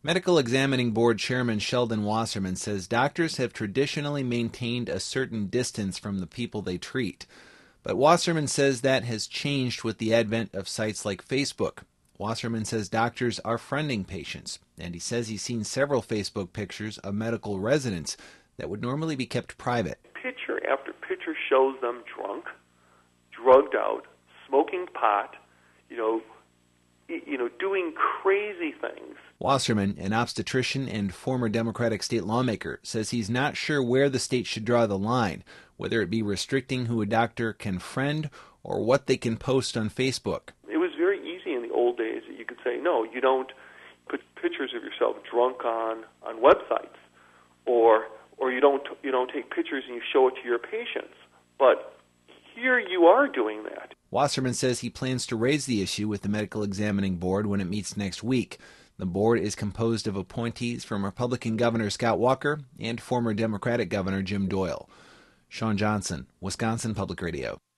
Medical Examining Board Chairman Sheldon Wasserman says doctors have traditionally maintained a certain distance from the people they treat. But Wasserman says that has changed with the advent of sites like Facebook. Wasserman says doctors are friending patients, and he says he's seen several Facebook pictures of medical residents that would normally be kept private. Picture after picture shows them drunk, drugged out, smoking pot, doing crazy things. Wasserman, an obstetrician and former Democratic state lawmaker, says he's not sure where the state should draw the line, whether it be restricting who a doctor can friend or what they can post on Facebook. It was very easy in the old days that you could say, no, you don't put pictures of yourself drunk on websites, or you don't take pictures and you show it to your patients. But here you are doing that. Wasserman says he plans to raise the issue with the Medical Examining Board when it meets next week. The board is composed of appointees from Republican Governor Scott Walker and former Democratic Governor Jim Doyle. Sean Johnson, Wisconsin Public Radio.